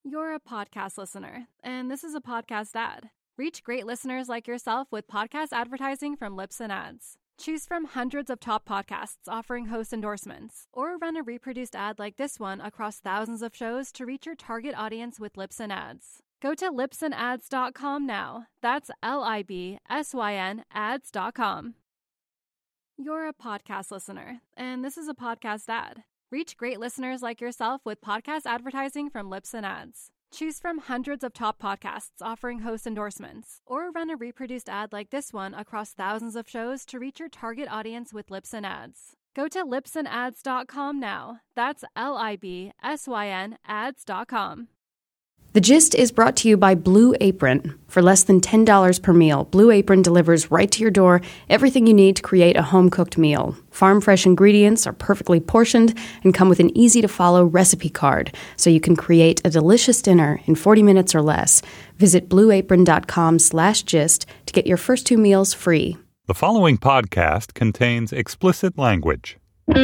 You're a podcast listener, and this is a podcast ad. Reach great listeners like yourself with podcast advertising from Libsyn Ads. Choose from hundreds of top podcasts offering host endorsements, or run a reproduced ad like this one across thousands of shows to reach your target audience with Libsyn Ads. Go to libsynads.com now. That's LIBSYN ads.com. You're a podcast listener, and this is a podcast ad. Reach great listeners like yourself with podcast advertising from Libsyn Ads. Choose from hundreds of top podcasts offering host endorsements, or run a reproduced ad like this one across thousands of shows to reach your target audience with Libsyn Ads. Go to libsynads.com now. That's LIBSYN ads.com. The Gist is brought to you by Blue Apron. For less than $10 per meal, Blue Apron delivers right to your door everything you need to create a home-cooked meal. Farm-fresh ingredients are perfectly portioned and come with an easy-to-follow recipe card, so you can create a delicious dinner in 40 minutes or less. Visit blueapron.com/gist to get your first 2 meals free. The following podcast contains explicit language.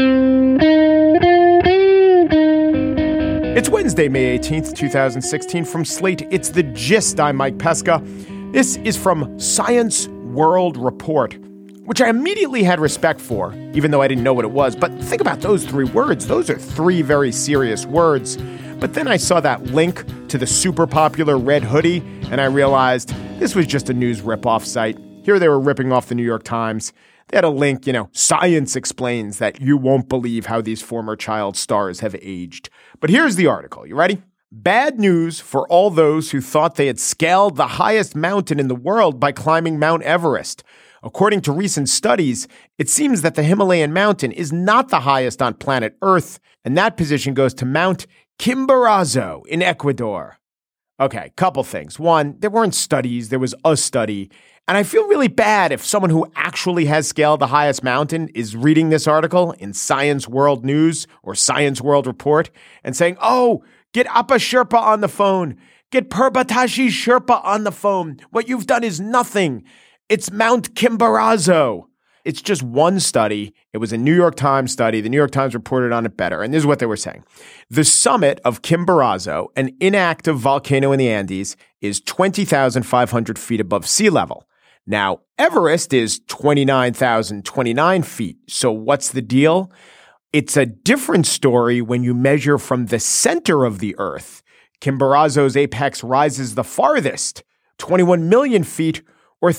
It's Wednesday, May 18th, 2016. From Slate, it's The Gist. I'm Mike Pesca. This is from Science World Report, which I immediately had respect for, even though I didn't know what it was. But think about those 3 words. Those are 3 very serious words. But then I saw that link to the super popular red hoodie, and I realized this was just a news ripoff site. Here they were ripping off the New York Times. They had a link, science explains that you won't believe how these former child stars have aged. But here's the article. You ready? Bad news for all those who thought they had scaled the highest mountain in the world by climbing Mount Everest. According to recent studies, it seems that the Himalayan mountain is not the highest on planet Earth, and that position goes to Mount Chimborazo in Ecuador. Okay, couple things. One, there weren't studies, there was a study. And I feel really bad if someone who actually has scaled the highest mountain is reading this article in Science World News or Science World Report and saying, oh, get Appa Sherpa on the phone. Get Purbatashi Sherpa on the phone. What you've done is nothing. It's Mount Chimborazo. It's just one study. It was a New York Times study. The New York Times reported on it better. And this is what they were saying. The summit of Chimborazo, an inactive volcano in the Andes, is 20,500 feet above sea level. Now, Everest is 29,029 feet. So what's the deal? It's a different story when you measure from the center of the Earth. Chimborazo's apex rises the farthest, 21 million feet or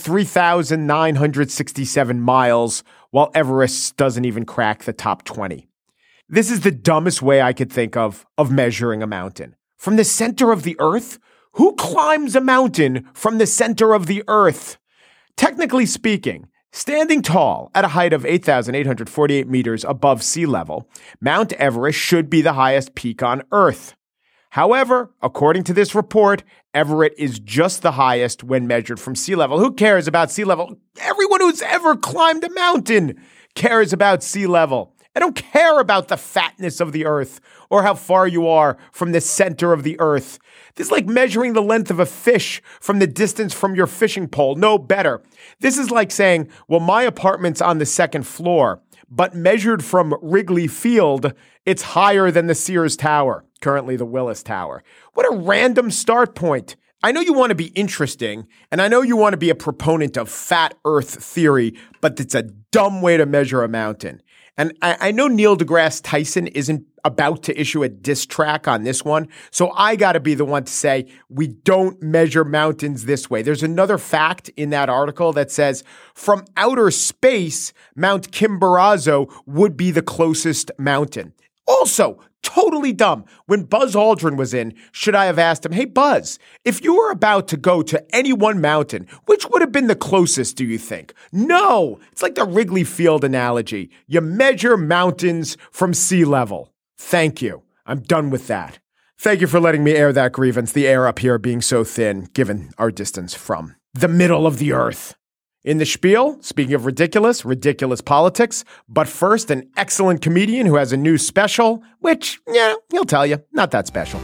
3,967 miles, while Everest doesn't even crack the top 20. This is the dumbest way I could think of measuring a mountain. From the center of the Earth? Who climbs a mountain from the center of the Earth? Technically speaking, standing tall at a height of 8,848 meters above sea level, Mount Everest should be the highest peak on Earth. However, according to this report, Everest is just the highest when measured from sea level. Who cares about sea level? Everyone who's ever climbed a mountain cares about sea level. I don't care about the fatness of the Earth or how far you are from the center of the Earth. This is like measuring the length of a fish from the distance from your fishing pole. No better. This is like saying, well, my apartment's on the 2nd floor, but measured from Wrigley Field, it's higher than the Sears Tower, currently the Willis Tower. What a random start point. I know you want to be interesting, and I know you want to be a proponent of fat Earth theory, but it's a dumb way to measure a mountain. And I know Neil deGrasse Tyson isn't about to issue a diss track on this one, so I got to be the one to say we don't measure mountains this way. There's another fact in that article that says from outer space, Mount Chimborazo would be the closest mountain. Also, totally dumb. When Buzz Aldrin was in, should I have asked him, hey, Buzz, if you were about to go to any one mountain, which would have been the closest, do you think? No, it's like the Wrigley Field analogy. You measure mountains from sea level. Thank you. I'm done with that. Thank you for letting me air that grievance, the air up here being so thin, given our distance from the middle of the Earth. In the spiel, speaking of ridiculous politics, but first, an excellent comedian who has a new special, which, yeah, he'll tell you, not that special.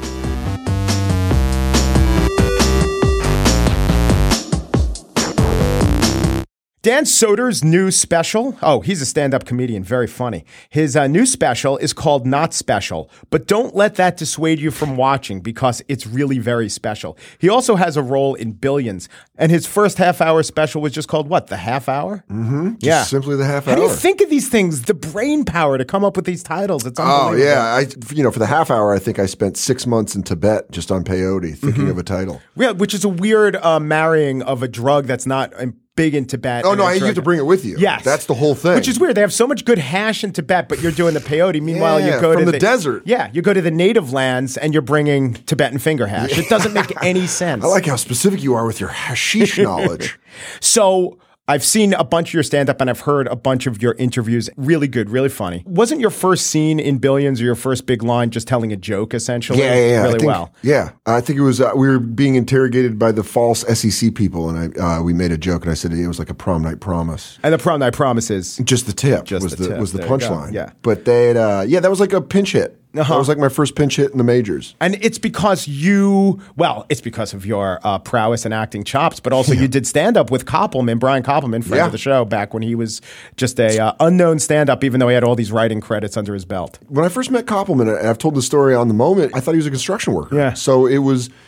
Dan Soder's new special, he's a stand-up comedian, very funny. His new special is called Not Special, but don't let that dissuade you from watching because it's really very special. He also has a role in Billions, and his first half-hour special was just called what, The Half Hour? Mm-hmm. Just simply The Half Hour. How do you think of these things, the brain power to come up with these titles? It's unbelievable. Oh, yeah. For The Half Hour, I think I spent 6 months in Tibet just on peyote thinking of a title. Yeah, which is a weird marrying of a drug that's not big in Tibet. Oh, no, you have to bring it with you. Yes. That's the whole thing. Which is weird. They have so much good hash in Tibet, but you're doing the peyote. Meanwhile, you go from to the desert. Yeah, you go to the native lands and you're bringing Tibetan finger hash. It doesn't make any sense. I like how specific you are with your hashish knowledge. So I've seen a bunch of your stand-up and I've heard a bunch of your interviews. Really good, really funny. Wasn't your first scene in Billions or your first big line just telling a joke, essentially? Yeah. Really well. Yeah. I think it was, we were being interrogated by the false SEC people and we made a joke and I said it was like a prom night promise. And the prom night promise is? Just the tip was the punchline. Yeah. But they had, that was like a pinch hit. That was like my first pinch hit in the majors. And it's because it's because of your prowess and acting chops, but also you did stand-up with Koppelman, Brian Koppelman, friend of the show, back when he was just a unknown stand-up, even though he had all these writing credits under his belt. When I first met Koppelman, and I've told the story on the moment, I thought he was a construction worker. Yeah. So I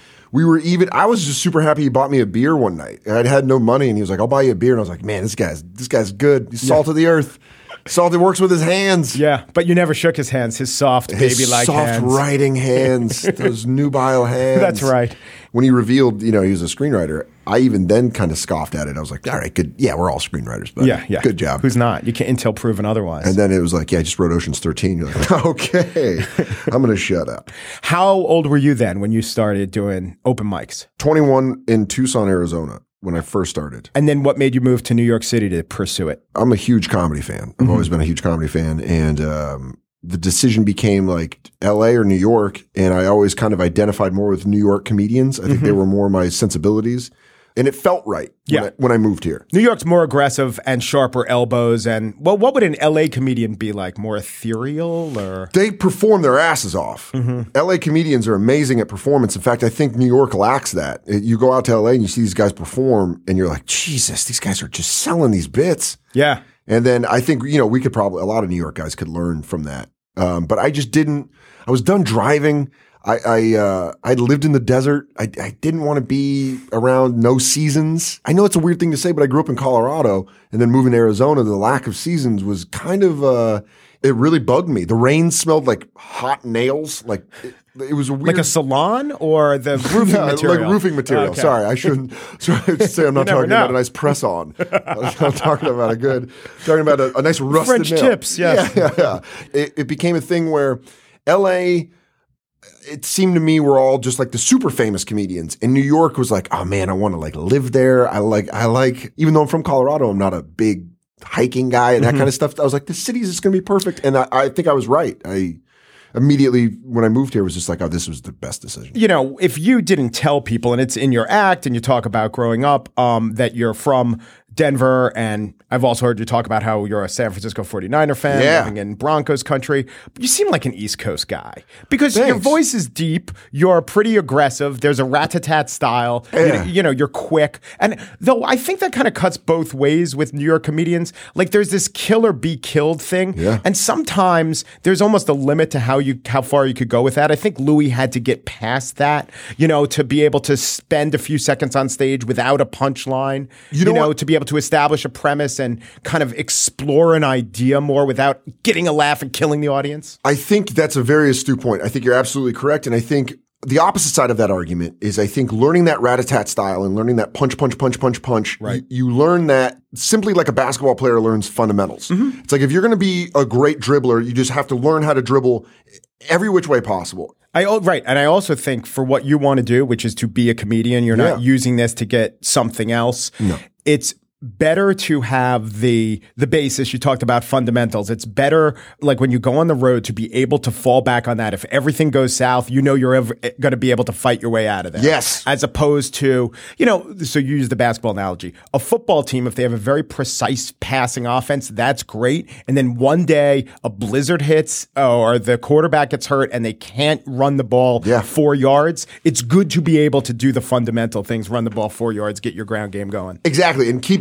was just super happy he bought me a beer one night. I'd had no money, and he was like, I'll buy you a beer. And I was like, man, this guy's good. He's salt of the earth. Salty works with his hands. Yeah, but you never shook his hands, his soft, baby-like hands. Soft writing hands, those nubile hands. That's right. When he revealed, he was a screenwriter, I even then kind of scoffed at it. I was like, all right, good. Yeah, we're all screenwriters, but good job. Who's not? You can't until proven otherwise. And then it was like, I just wrote Ocean's 13. You're like, okay, I'm going to shut up. How old were you then when you started doing open mics? 21 in Tucson, Arizona. When I first started. And then what made you move to New York City to pursue it? I'm a huge comedy fan. I've always been a huge comedy fan. And the decision became like LA or New York. And I always kind of identified more with New York comedians. I think they were more my sensibilities. And it felt right when I moved here. New York's more aggressive and sharper elbows. And what would an LA comedian be like? More ethereal or? They perform their asses off. LA comedians are amazing at performance. In fact, I think New York lacks that. You go out to LA and you see these guys perform and you're like, Jesus, these guys are just selling these bits. Yeah. And then I think, we could probably, a lot of New York guys could learn from that. But I just didn't, I was done driving. I lived in the desert. I didn't want to be around no seasons. I know it's a weird thing to say, but I grew up in Colorado and then moving to Arizona. The lack of seasons was kind of, it really bugged me. The rain smelled like hot nails. Like it was a weird. Like a salon or the roofing material? Like roofing material. Okay. Sorry, I shouldn't say I'm not talking about a nice press on. I'm talking about a nice rusted French nail. tips, yes. Yeah. It became a thing where LA, it seemed to me we're all just like the super famous comedians. And New York was like, oh man, I want to like live there. I like, even though I'm from Colorado, I'm not a big hiking guy and that kind of stuff. I was like, this city is just going to be perfect. And I think I was right. I immediately, when I moved here, was just like, oh, this was the best decision. If you didn't tell people, and it's in your act and you talk about growing up, that you're from Denver, and I've also heard you talk about how you're a San Francisco 49er fan, living in Broncos country. But you seem like an East Coast guy because your voice is deep. You're pretty aggressive. There's a rat-a-tat style. Yeah. You're quick. And though I think that kind of cuts both ways with New York comedians. Like there's this kill or be killed thing. Yeah. And sometimes there's almost a limit to how far you could go with that. I think Louis had to get past that, to be able to spend a few seconds on stage without a punchline, to be able to establish a premise and kind of explore an idea more without getting a laugh and killing the audience? I think that's a very astute point. I think you're absolutely correct. And I think the opposite side of that argument is I think learning that rat-a-tat style and learning that punch. Right. You learn that simply like a basketball player learns fundamentals. It's like if you're going to be a great dribbler, you just have to learn how to dribble every which way possible. Right. And I also think for what you want to do, which is to be a comedian, you're not using this to get something else. No. It's better to have the basis. You talked about fundamentals. It's better, like when you go on the road, to be able to fall back on that. If everything goes south, you're going to be able to fight your way out of that. Yes. As opposed to, so you use the basketball analogy. A football team, if they have a very precise passing offense, that's great. And then one day a blizzard hits or the quarterback gets hurt and they can't run the ball 4 yards. It's good to be able to do the fundamental things, run the ball 4 yards, get your ground game going. Exactly. And keeping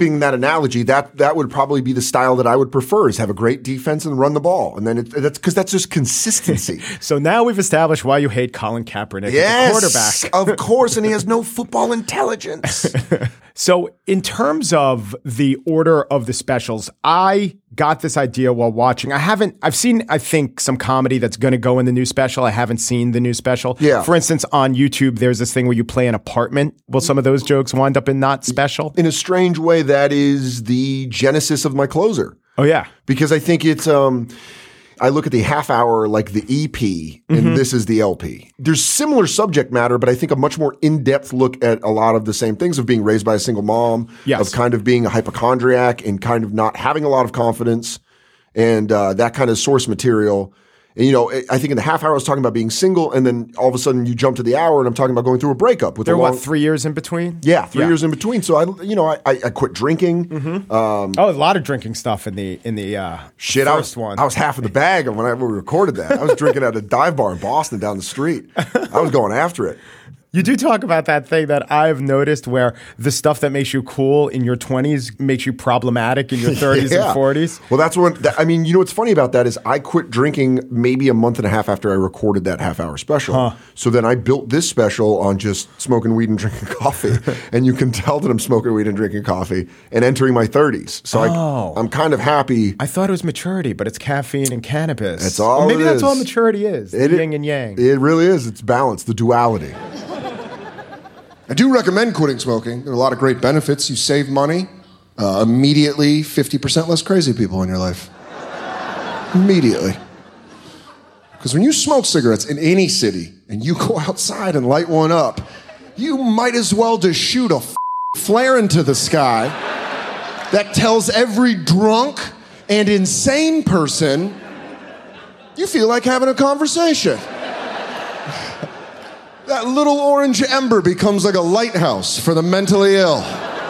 using that analogy, that would probably be the style that I would prefer, is have a great defense and run the ball. And then that's just consistency. So now we've established why you hate Colin Kaepernick, yes, the quarterback. Of course, and he has no football intelligence. So in terms of the order of the specials, I got this idea while watching. I've seen, I think, some comedy that's going to go in the new special. I haven't seen the new special. Yeah. For instance, on YouTube, there's this thing where you play an apartment. Will some of those jokes wind up in not special? In a strange way, that is the genesis of my closer. Oh, yeah. Because I think it's, I look at the half hour like the EP, and this is the LP. There's similar subject matter, but I think a much more in-depth look at a lot of the same things of being raised by a single mom, of kind of being a hypochondriac and kind of not having a lot of confidence, and that kind of source material. And, you know, I think in the half hour I was talking about being single, and then all of a sudden you jump to the hour and I'm talking about going through a breakup. With 3 years in between? Yeah, 3 years in between. So I quit drinking. A lot of drinking stuff in the first one. I was half of the bag when we recorded that. I was drinking at a dive bar in Boston down the street. I was going after it. You do talk about that thing that I've noticed where the stuff that makes you cool in your 20s makes you problematic in your 30s and 40s. Well, that's when, you know what's funny about that is I quit drinking maybe a month and a half after I recorded that half hour special. So then I built this special on just smoking weed and drinking coffee. And you can tell that I'm smoking weed and drinking coffee and entering my 30s. So I'm kind of happy. I thought it was maturity, but it's caffeine and cannabis. That's all maybe it that's is. all maturity is, the yin and yang. It really is. It's balance, the duality. I do recommend quitting smoking. There are a lot of great benefits. You save money. Immediately, 50% less crazy people in your life. Immediately. Because when you smoke cigarettes in any city and you go outside and light one up, you might as well just shoot a flare into the sky that tells every drunk and insane person you feel like having a conversation. That little orange ember becomes like a lighthouse for the mentally ill.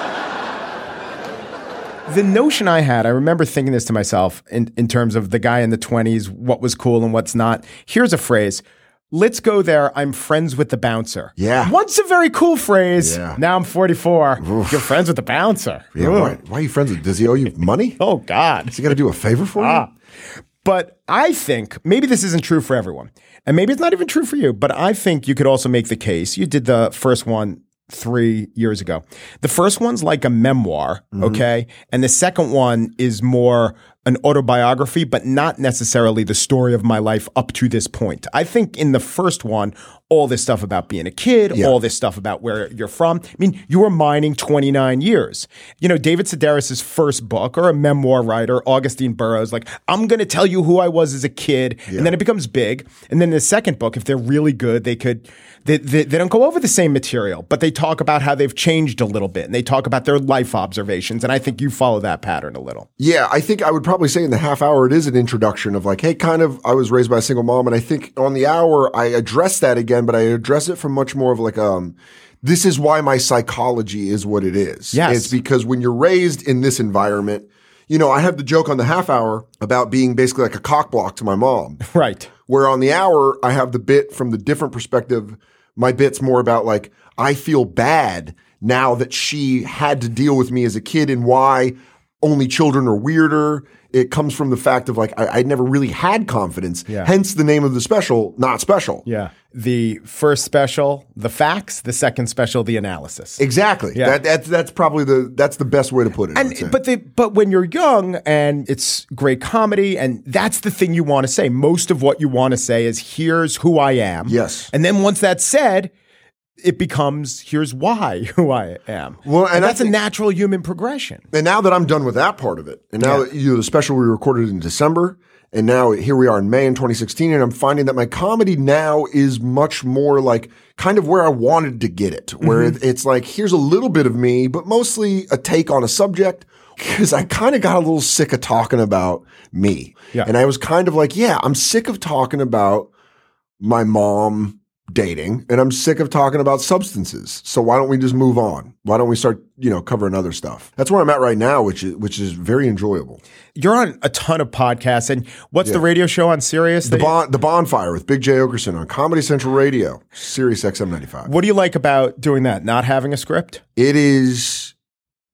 The notion I had, I remember thinking this to myself in terms of the guy in the 20s, what was cool and what's not. Here's a phrase. Let's go there. I'm friends with the bouncer. Yeah. Once a very cool phrase. Yeah. Now I'm 44. Oof. You're friends with the bouncer. Yeah, why are you friends with? Does he owe you money? Oh, God. Does he got to do a favor for you? But I think maybe this isn't true for everyone. And maybe it's not even true for you. But I think you could also make the case. You did the first one 3 years ago. The first one's like a memoir, okay? And the second one is more an autobiography, but not necessarily the story of my life up to this point. I think in the first one, all this stuff about being a kid, all this stuff about where you're from. I mean, you were mining 29 years. You know, David Sedaris' first book, or a memoir writer, Augustine Burroughs, like, I'm going to tell you who I was as a kid. And then it becomes big. And then the second book, if they're really good, they don't go over the same material, but they talk about how they've changed a little bit. And they talk about their life observations. And I think you follow that pattern a little. Yeah, I think I would probably say in the half hour, it is an introduction of like, hey, kind of, I was raised by a single mom. And I think on the hour, I address that again, but I address it from much more of like, this is why my psychology is what it is. Yes. It's because when you're raised in this environment, you know, I have the joke on the half hour about being basically like a cock block to my mom. Right. Where on the hour, I have the bit from the different perspective. My bit's more about like, I feel bad now that she had to deal with me as a kid and why only children are weirder. It comes from the fact of like, I never really had confidence. Yeah. Hence the name of the special, Not Special. Yeah. The first special, the facts. The second special, the analysis. Exactly. Yeah. That's probably that's the best way to put it. And but when you're young and it's great comedy, and that's the thing you want to say. Most of what you want to say is, here's who I am. Yes. And then once that's said, it becomes, here's why who I am. Well, and that's a natural human progression. And now that I'm done with that part of it, and now that the special we recorded in December, and now here we are in May in 2016, and I'm finding that my comedy now is much more like kind of where I wanted to get it, where it's like, here's a little bit of me, but mostly a take on a subject, because I kind of got a little sick of talking about me. Yeah. And I was kind of like, I'm sick of talking about my mom dating, and I'm sick of talking about substances. So why don't we just move on? Why don't we start, covering other stuff? That's where I'm at right now, which is very enjoyable. You're on a ton of podcasts, and what's the radio show on Sirius? The Bonfire with Big J. Okerson on Comedy Central Radio, Sirius XM 95. What do you like about doing that? Not having a script? It is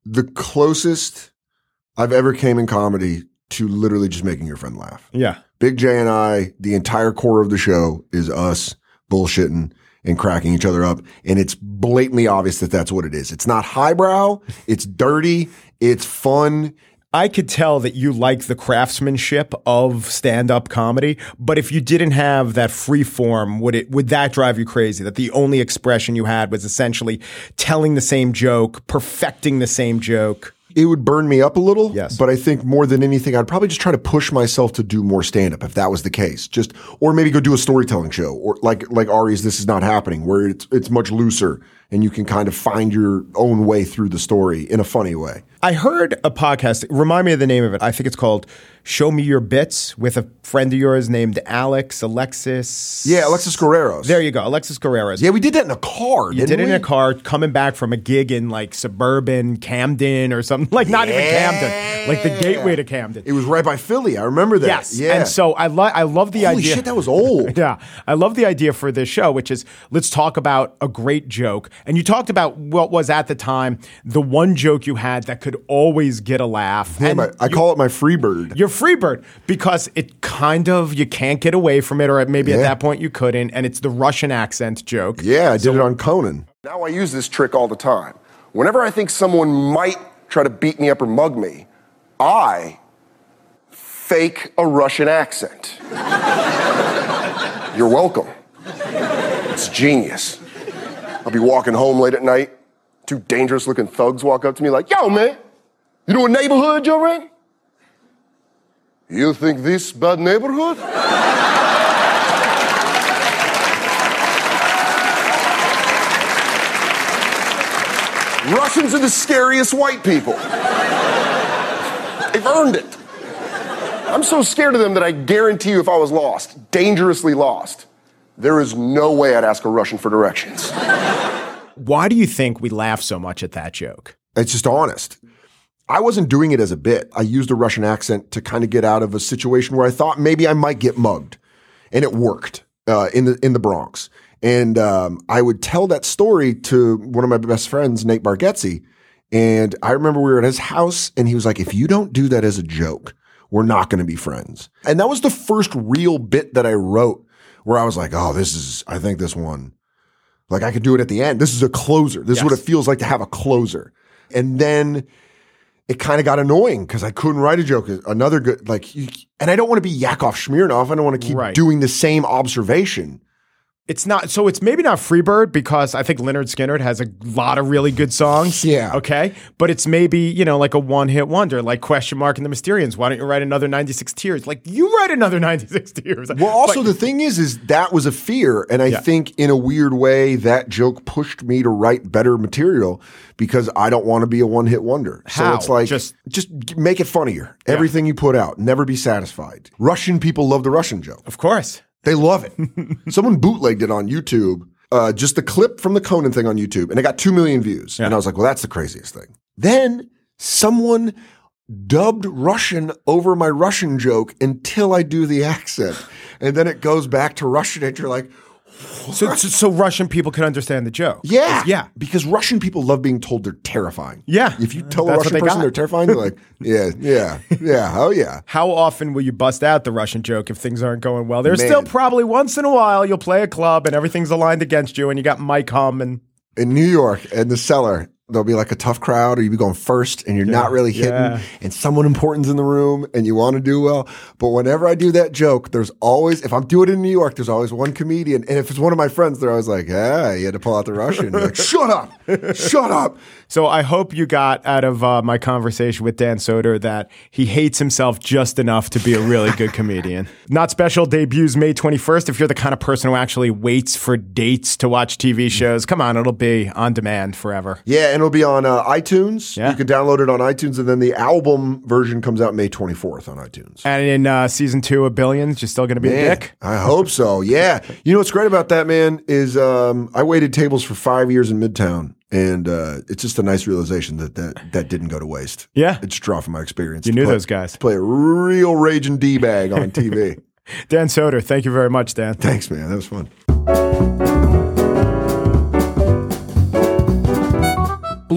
the closest I've ever came in comedy to literally just making your friend laugh. Yeah. Big J and I, the entire core of the show is us bullshitting and cracking each other up. And it's blatantly obvious that that's what it is. It's not highbrow. It's dirty. It's fun. I could tell that you like the craftsmanship of stand-up comedy, but if you didn't have that free form, would that drive you crazy? That the only expression you had was essentially telling the same joke, perfecting the same joke? It would burn me up a little. Yes. But I think more than anything, I'd probably just try to push myself to do more stand-up if that was the case. Or maybe go do a storytelling show, or like Ari's This Is Not Happening, where it's much looser and you can kind of find your own way through the story in a funny way. I heard a podcast, remind me of the name of it. I think it's called Show Me Your Bits, with a friend of yours named Alexis. Yeah, Alexis Guerreros. There you go, Alexis Guerreros. Yeah, we did that in a car, You did it in a car, coming back from a gig in like suburban Camden or something, like not even Camden, like the gateway to Camden. It was right by Philly. I remember that. Yes. Yeah. And so I love the Holy idea. shit, that was old. Yeah. I love the idea for this show, which is let's talk about a great joke. And you talked about what was at the time the one joke you had that could always get a laugh. Yeah, And I call it my Freebird. Your Freebird, because it kind of, you can't get away from it, or maybe at that point you couldn't, and it's the Russian accent joke. Yeah, I did it on Conan. Now I use this trick all the time. Whenever I think someone might try to beat me up or mug me, I fake a Russian accent. You're welcome. It's genius. I'll be walking home late at night. Two dangerous looking thugs walk up to me like, yo, man, you know what neighborhood you're in? You think this bad neighborhood? Russians are the scariest white people. They've earned it. I'm so scared of them that I guarantee you if I was lost, dangerously lost, there is no way I'd ask a Russian for directions. Why do you think we laugh so much at that joke? It's just honest. I wasn't doing it as a bit. I used a Russian accent to kind of get out of a situation where I thought maybe I might get mugged. And it worked in the Bronx. And I would tell that story to one of my best friends, Nate Bargatze. And I remember we were at his house and he was like, if you don't do that as a joke, we're not going to be friends. And that was the first real bit that I wrote where I was like, oh, I think this one, like I could do it at the end. This is a closer. This is what it feels like to have a closer. And then it kind of got annoying because I couldn't write a joke. Another good, and I don't want to be Yakov Smirnoff. I don't want to keep doing the same observation. It's not, so it's maybe not Freebird because I think Lynyrd Skynyrd has a lot of really good songs. Yeah. Okay. But it's maybe, like a one-hit wonder, like Question Mark and the Mysterians. Why don't you write another 96 Tears? Like you write another 96 Tears. Well, also the thing is that was a fear. And I think in a weird way that joke pushed me to write better material because I don't want to be a one-hit wonder. How? So it's like, just make it funnier. Everything you put out, never be satisfied. Russian people love the Russian joke. Of course. They love it. Someone bootlegged it on YouTube, just the clip from the Conan thing on YouTube, and it got 2 million views. And I was like, well, that's the craziest thing. Then someone dubbed Russian over my Russian joke until I do the accent. And then it goes back to Russian, and you're like, So Russian people can understand the joke. Yeah. Yeah. Because Russian people love being told they're terrifying. Yeah. If you tell a That's what Russian they person got. they're terrifying, they're like, oh yeah. How often will you bust out the Russian joke if things aren't going well? There's Man. still probably once in a while you'll play a club and everything's aligned against you and you got Mike Hum and... In New York, in the cellar, there'll be like a tough crowd or you'll be going first and you're not really hitting and someone important's in the room and you want to do well. But whenever I do that joke, there's always, if I'm doing it in New York, there's always one comedian. And if it's one of my friends, they're always like, you had to pull out the Russian. You're like, shut up. So I hope you got out of my conversation with Dan Soder that he hates himself just enough to be a really good comedian. Not Special debuts May 21st. If you're the kind of person who actually waits for dates to watch TV shows, come on, it'll be on demand forever. Yeah, and it'll be on iTunes. Yeah. You can download it on iTunes, and then the album version comes out May 24th on iTunes. And in season 2 of Billions, you're still going to be a dick? I hope so, yeah. You know what's great about that, man, is I waited tables for 5 years in Midtown, and it's just a nice realization that didn't go to waste. Yeah. It's a draw from my experience. You knew those guys. Play a real raging D-bag on TV. Dan Soder, thank you very much, Dan. Thanks, man. That was fun. Blue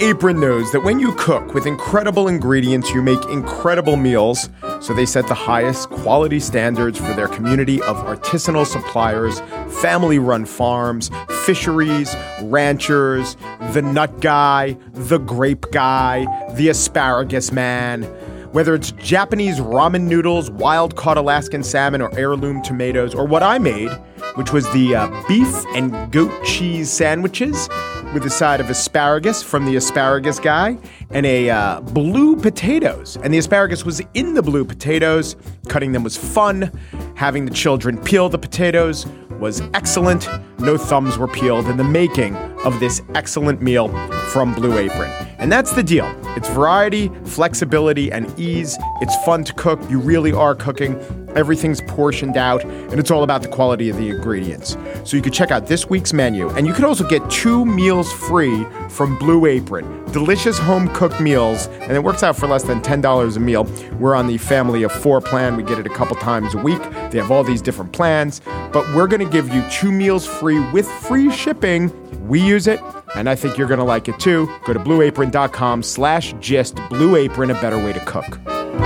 Apron knows that when you cook with incredible ingredients, you make incredible meals. So they set the highest quality standards for their community of artisanal suppliers, family-run farms, fisheries, ranchers, the nut guy, the grape guy, the asparagus man. Whether it's Japanese ramen noodles, wild-caught Alaskan salmon, or heirloom tomatoes, or what I made, which was the beef and goat cheese sandwiches with a side of asparagus from the asparagus guy and a blue potatoes. And the asparagus was in the blue potatoes. Cutting them was fun. Having the children peel the potatoes was excellent. No thumbs were peeled in the making of this excellent meal from Blue Apron. And that's the deal. It's variety, flexibility, and ease. It's fun to cook. You really are cooking. Everything's portioned out, and it's all about the quality of the ingredients. So you can check out this week's menu, and you can also get 2 meals free from Blue Apron. Delicious home-cooked meals, and it works out for less than $10 a meal. We're on the family of 4 plan. We get it a couple times a week. They have all these different plans, but we're going to give you 2 meals free with free shipping. We use it, and I think you're going to like it too. Go to blueapron.com/gist. Blue Apron, a better way to cook.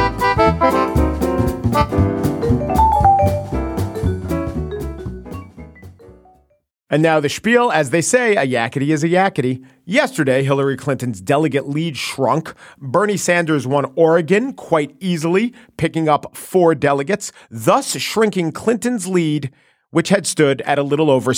And now the spiel, as they say, a yakety is a yakety. Yesterday, Hillary Clinton's delegate lead shrunk. Bernie Sanders won Oregon quite easily, picking up 4 delegates, thus shrinking Clinton's lead, which had stood at a little over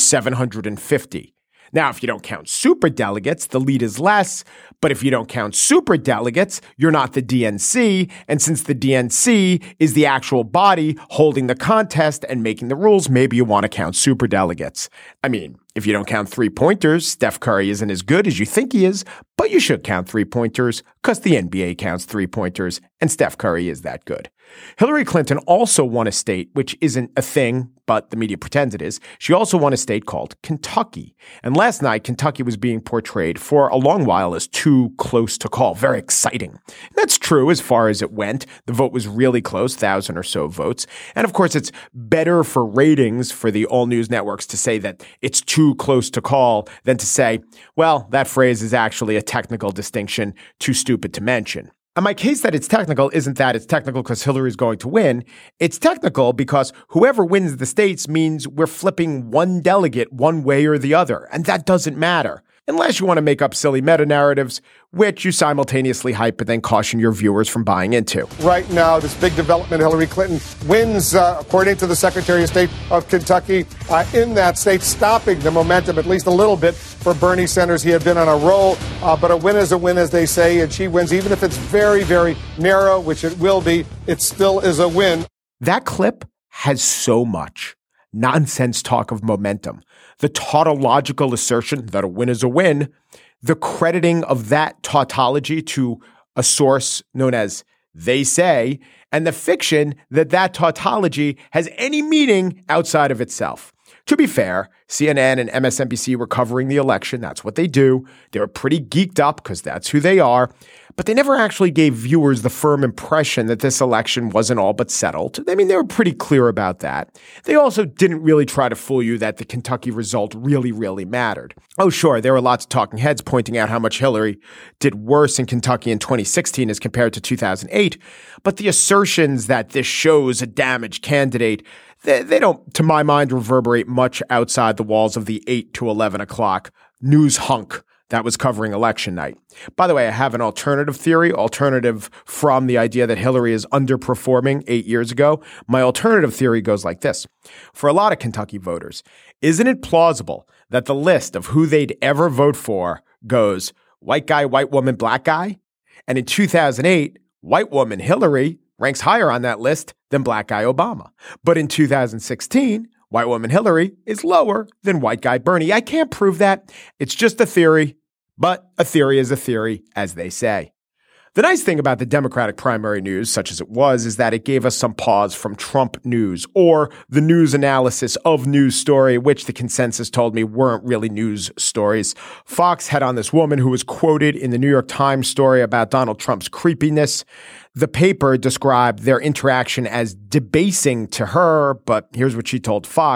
750. Now, if you don't count superdelegates, the lead is less. But if you don't count superdelegates, you're not the DNC. And since the DNC is the actual body holding the contest and making the rules, maybe you want to count superdelegates. I mean, if you don't count 3-pointers, Steph Curry isn't as good as you think he is, but you should count 3-pointers because the NBA counts 3-pointers and Steph Curry is that good. Hillary Clinton also won a state, which isn't a thing, but the media pretends it is. She also won a state called Kentucky. And last night, Kentucky was being portrayed for a long while as too close to call. Very exciting. And that's true as far as it went. The vote was really close, 1,000 or so votes. And of course, it's better for ratings for the all news networks to say that it's too close to call than to say, well, that phrase is actually a technical distinction too stupid to mention. And my case that it's technical isn't that it's technical because Hillary's going to win. It's technical because whoever wins the states means we're flipping one delegate one way or the other. And that doesn't matter. Unless you want to make up silly meta-narratives, which you simultaneously hype and then caution your viewers from buying into. Right now, this big development, Hillary Clinton wins, according to the Secretary of State of Kentucky, in that state, stopping the momentum at least a little bit for Bernie Sanders. He had been on a roll, but a win is a win, as they say, and she wins. Even if it's very, very narrow, which it will be, it still is a win. That clip has so much nonsense talk of momentum. The tautological assertion that a win is a win, the crediting of that tautology to a source known as they say, and the fiction that that tautology has any meaning outside of itself. To be fair, CNN and MSNBC were covering the election. That's what they do. They were pretty geeked up because that's who they are. But they never actually gave viewers the firm impression that this election wasn't all but settled. I mean, they were pretty clear about that. They also didn't really try to fool you that the Kentucky result really, really mattered. Oh, sure, there were lots of talking heads pointing out how much Hillary did worse in Kentucky in 2016 as compared to 2008. But the assertions that this shows a damaged candidate, they don't, to my mind, reverberate much outside the walls of the 8 to 11 o'clock news hunk that was covering election night. By the way, I have an alternative theory, alternative from the idea that Hillary is underperforming 8 years ago. My alternative theory goes like this. For a lot of Kentucky voters, isn't it plausible that the list of who they'd ever vote for goes white guy, white woman, black guy? And in 2008, white woman Hillary ranks higher on that list than black guy Obama. But in 2016, white woman Hillary is lower than white guy Bernie. I can't prove that. It's just a theory. But a theory is a theory, as they say. The nice thing about the Democratic primary news, such as it was, is that it gave us some pause from Trump news or the news analysis of news story, which the consensus told me weren't really news stories. Fox had on this woman who was quoted in the New York Times story about Donald Trump's creepiness. The paper described their interaction as debasing to her, but here's what she told Fox.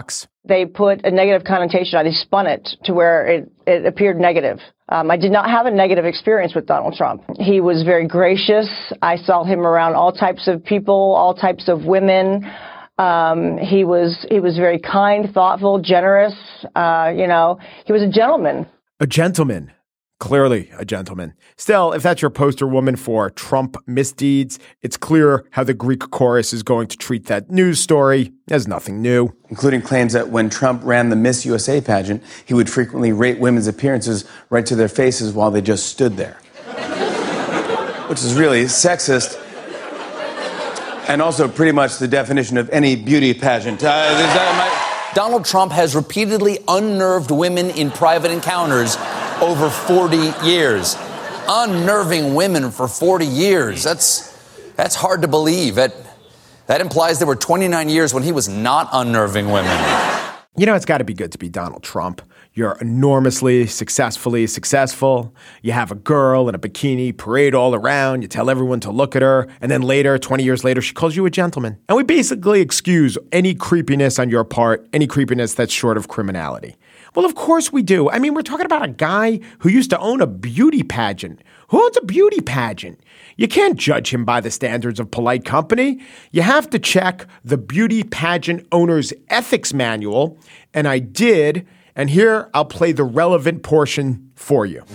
they put a negative connotation on it. They spun it to where it appeared negative. I did not have a negative experience with Donald Trump. He was very gracious. I saw him around all types of people, all types of women. He was very kind, thoughtful, generous. He was a gentleman. A gentleman. Clearly a gentleman. Still, if that's your poster woman for Trump misdeeds, it's clear how the Greek chorus is going to treat that news story as nothing new. Including claims that when Trump ran the Miss USA pageant, he would frequently rate women's appearances right to their faces while they just stood there. Which is really sexist and also pretty much the definition of any beauty pageant. Donald Trump has repeatedly unnerved women in private encounters over 40 years. Unnerving women for 40 years. That's hard to believe. That implies there were 29 years when he was not unnerving women. It's got to be good to be Donald Trump. You're enormously, successful. You have a girl in a bikini parade all around. You tell everyone to look at her. And then later, 20 years later, she calls you a gentleman. And we basically excuse any creepiness on your part, any creepiness that's short of criminality. Well, of course we do. I mean, we're talking about a guy who used to own a beauty pageant. Who owns a beauty pageant? You can't judge him by the standards of polite company. You have to check the beauty pageant owner's ethics manual. And I did. And here I'll play the relevant portion for you.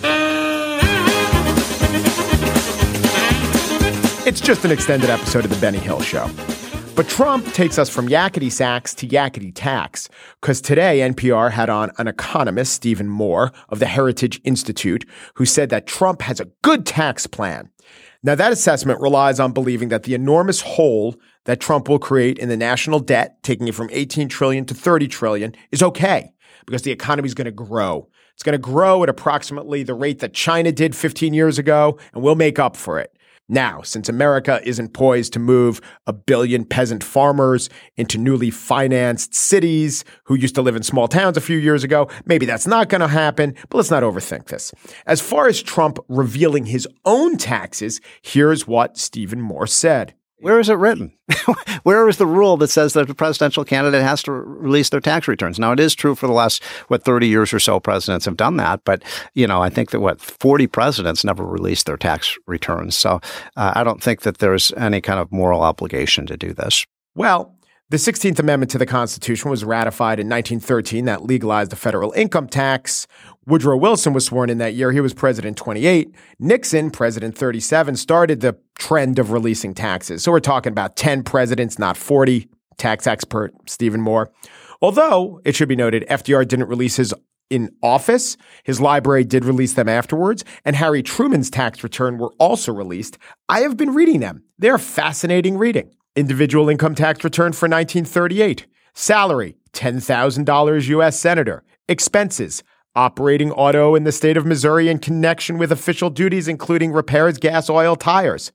It's just an extended episode of The Benny Hill Show. But Trump takes us from yakety sax to yakety tax, because today NPR had on an economist, Stephen Moore of the Heritage Institute, who said that Trump has a good tax plan. Now, that assessment relies on believing that the enormous hole that Trump will create in the national debt, taking it from 18 trillion to 30 trillion, is okay, because the economy is going to grow. It's going to grow at approximately the rate that China did 15 years ago, and we'll make up for it. Now, since America isn't poised to move 1 billion peasant farmers into newly financed cities who used to live in small towns a few years ago, maybe that's not going to happen, but let's not overthink this. As far as Trump revealing his own taxes, here's what Stephen Moore said. Where is it written? Where is the rule that says that the presidential candidate has to release their tax returns? Now, it is true for the last, 30 years or so, presidents have done that. But, I think that, 40 presidents never released their tax returns. So I don't think that there's any kind of moral obligation to do this. Well, the 16th Amendment to the Constitution was ratified in 1913 that legalized the federal income tax. Woodrow Wilson was sworn in that year. He was president 28. Nixon, president 37, started the trend of releasing taxes. So we're talking about 10 presidents, not 40. Tax expert Stephen Moore. Although, it should be noted, FDR didn't release his in office. His library did release them afterwards. And Harry Truman's tax return were also released. I have been reading them. They're fascinating reading. Individual income tax return for 1938. Salary, $10,000 U.S. Senator. Expenses, operating auto in the state of Missouri in connection with official duties, including repairs, gas, oil, tires,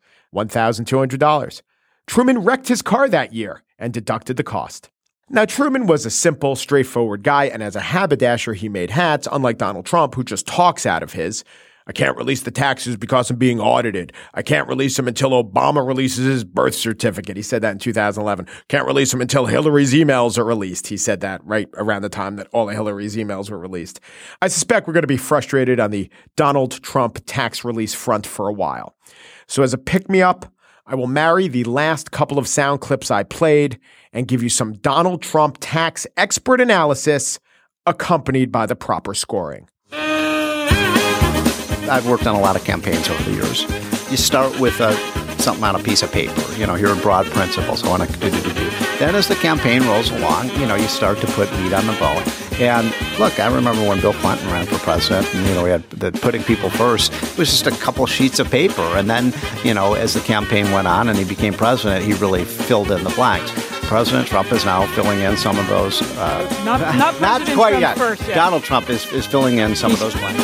$1,200. Truman wrecked his car that year and deducted the cost. Now, Truman was a simple, straightforward guy, and as a haberdasher, he made hats, unlike Donald Trump, who just talks out of his. I can't release the taxes because I'm being audited. I can't release them until Obama releases his birth certificate. He said that in 2011. Can't release them until Hillary's emails are released. He said that right around the time that all of Hillary's emails were released. I suspect we're going to be frustrated on the Donald Trump tax release front for a while. So as a pick-me-up, I will marry the last couple of sound clips I played and give you some Donald Trump tax expert analysis accompanied by the proper scoring. I've worked on a lot of campaigns over the years. You start with something on a piece of paper, here are broad principles. I want to do. Then as the campaign rolls along, you start to put meat on the bone. And look, I remember when Bill Clinton ran for president and, we had the putting people first. It was just a couple sheets of paper. And then, as the campaign went on and he became president, he really filled in the blanks. President Trump is now filling in some of those. Not quite yet. First, yeah. Donald Trump is filling in some of those blanks.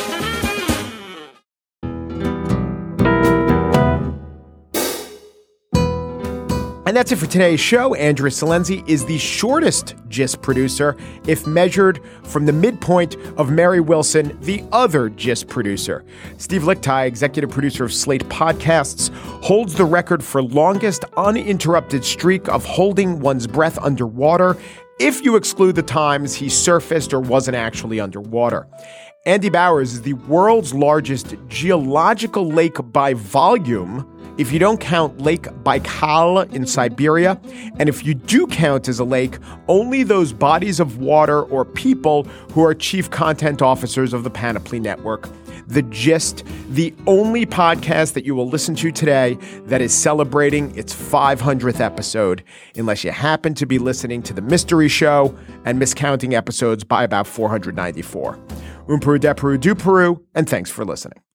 And that's it for today's show. Andrea Silenzi is the shortest GIST producer, if measured from the midpoint of Mary Wilson, the other GIST producer. Steve Lickteig, executive producer of Slate Podcasts, holds the record for longest uninterrupted streak of holding one's breath underwater. if you exclude the times he surfaced or wasn't actually underwater. Andy Bowers is the world's largest geological lake by volume, if you don't count Lake Baikal in Siberia. And if you do count as a lake, only those bodies of water or people who are chief content officers of the Panoply Network. The Gist, the only podcast that you will listen to today that is celebrating its 500th episode, unless you happen to be listening to The Mystery Show and miscounting episodes by about 494. Peru, de Peru, du Peru, and thanks for listening.